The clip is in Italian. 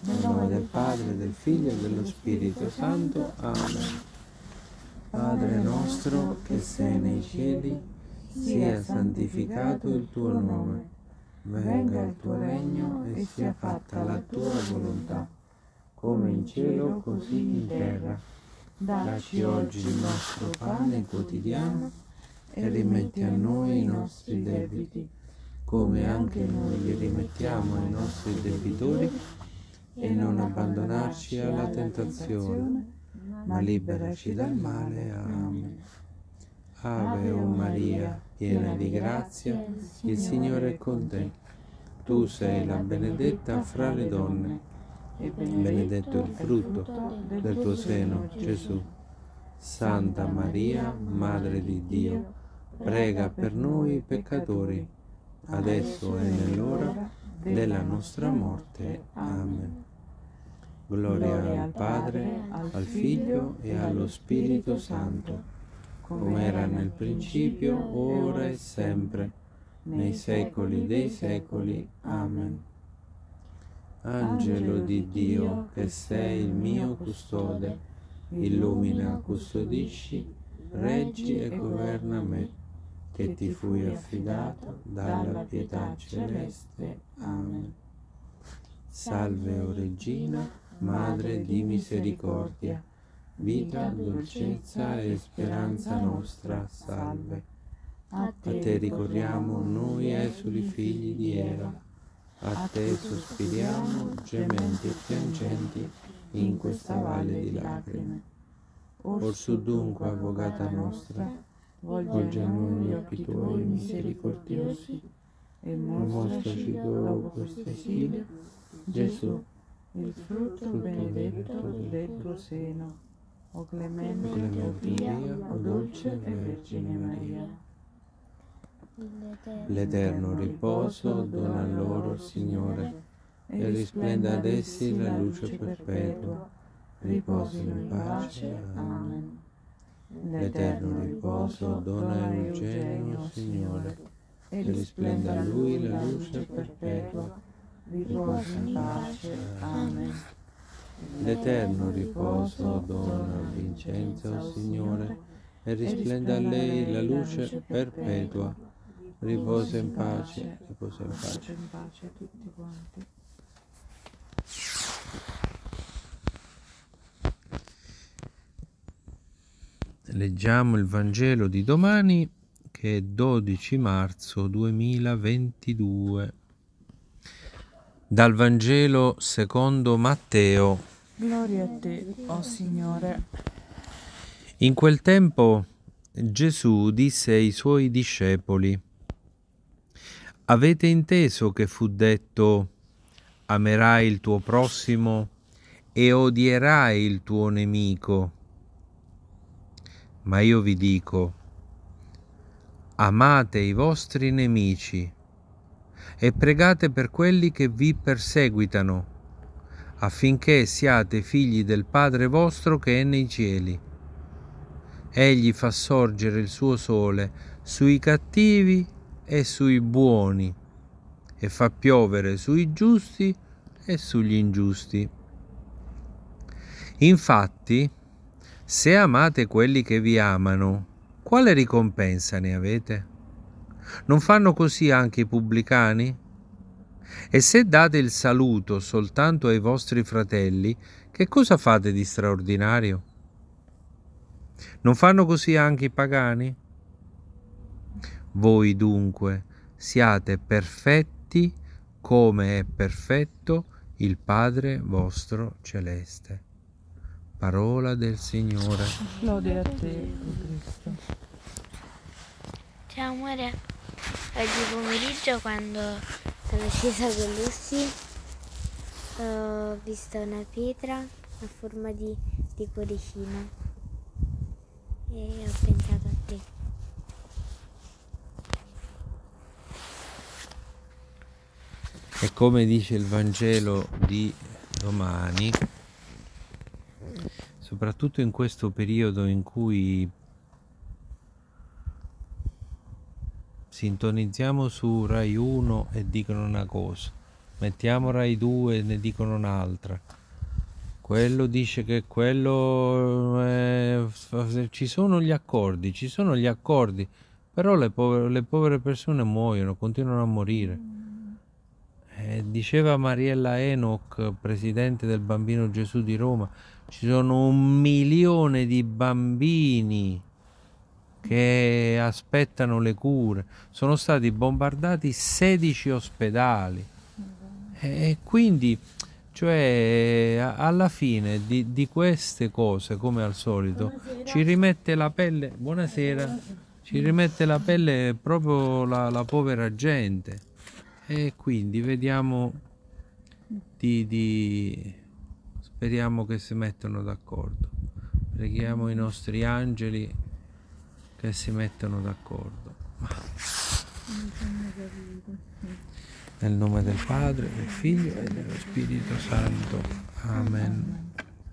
Nel nome del Padre, del Figlio e dello Spirito Santo. Amen. Padre nostro che sei nei cieli, sia santificato il tuo nome. Venga il tuo regno e sia fatta la tua volontà, come in cielo così in terra. Dacci oggi il nostro pane quotidiano e rimetti a noi i nostri debiti, come anche noi li rimettiamo ai nostri debitori, e non abbandonarci alla tentazione, ma liberaci dal male. Amen. Ave o Maria, piena di grazia, il Signore è con te. Tu sei la benedetta fra le donne, e benedetto il frutto del tuo seno, Gesù. Santa Maria, Madre di Dio, prega per noi peccatori, adesso e nell'ora della nostra morte. Amen. Gloria al Padre, al Figlio e allo Spirito Santo, come era nel principio, ora e sempre, nei secoli dei secoli. Amen. Angelo di Dio, che sei il mio custode, illumina, custodisci, reggi e governa me, che ti fui affidato dalla pietà celeste. Amen. Salve, o Regina, Madre di misericordia, vita, dolcezza e speranza nostra, salve. A te ricorriamo noi esuli figli di Eva, a te sospiriamo, gementi e piangenti, in questa valle di lacrime. Orsù dunque, avvocata nostra, volgi a noi gli occhi tuoi misericordiosi, e mostraci dopo questo esilio, Gesù, il frutto benedetto del tuo seno. O clemente, o pia, o dolce Vergine Maria. L'eterno riposo dona loro, Signore, e risplenda ad essi la luce perpetua. Riposino in pace. Amen. L'eterno riposo dona a Eugenio, Signore, e risplenda a lui la luce perpetua. Riposo in pace. Amen. L'eterno riposo dona a Vincenzo, Signore, e risplenda a lei la luce perpetua. Riposa in pace, riposa in pace. In pace tutti quanti. Leggiamo il Vangelo di domani, che è 12 marzo 2022. Dal Vangelo secondo Matteo. Gloria a te, o Signore. In quel tempo Gesù disse ai suoi discepoli: avete inteso che fu detto: amerai il tuo prossimo e odierai il tuo nemico. Ma io vi dico: amate i vostri nemici e pregate per quelli che vi perseguitano, affinché siate figli del Padre vostro che è nei cieli. Egli fa sorgere il suo sole sui cattivi e sui buoni, e fa piovere sui giusti e sugli ingiusti. Infatti, se amate quelli che vi amano, quale ricompensa ne avete? Non fanno così anche i pubblicani? E se date il saluto soltanto ai vostri fratelli, che cosa fate di straordinario? Non fanno così anche i pagani? Voi dunque siate perfetti come è perfetto il Padre vostro celeste. Parola del Signore. Lode a te, o Cristo. Ciao amore, oggi pomeriggio quando sono scesa con Lucy ho visto una pietra a forma di cuoricino e ho pensato a te. E come dice il Vangelo di domani, soprattutto in questo periodo in cui sintonizziamo su Rai 1 e dicono una cosa, mettiamo Rai 2 e ne dicono un'altra. Quello dice che ci sono gli accordi, però le povere persone muoiono, continuano a morire. Diceva Mariella Enoch, presidente del Bambino Gesù di Roma, ci sono 1 milione di bambini che aspettano le cure. Sono stati bombardati 16 ospedali. E quindi, cioè, alla fine di queste cose, come al solito, ci rimette la pelle. Buonasera. Ci rimette la pelle proprio la povera gente. E quindi vediamo speriamo che si mettano d'accordo. Preghiamo i nostri angeli che si mettano d'accordo. Nel nome del Padre, del Figlio e dello Spirito Santo. Amen.